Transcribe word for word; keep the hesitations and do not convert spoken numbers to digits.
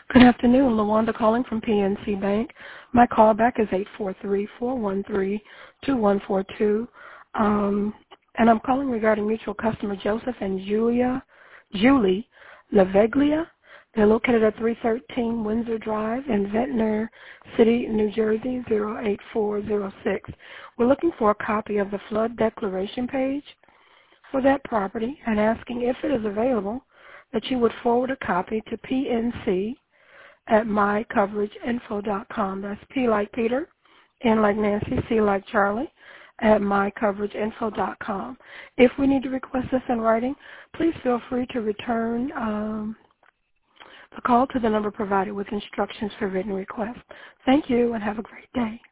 Good afternoon. Lawanda calling from P N C Bank. My callback is eight four three, four one three, two one four two. Um, and I'm calling regarding mutual customer Joseph and Julia, Julie LaVeglia. They're located at three thirteen Windsor Drive in Ventnor City, New Jersey, zero eight four zero six. We're looking for a copy of the flood declaration page for that property and asking if it is available that you would forward a copy to P N C at my coverage info dot com. That's P like Peter, N like Nancy, C like Charlie, at my coverage info dot com. If we need to request this in writing, please feel free to return um, the call to the number provided with instructions for written request. Thank you and have a great day.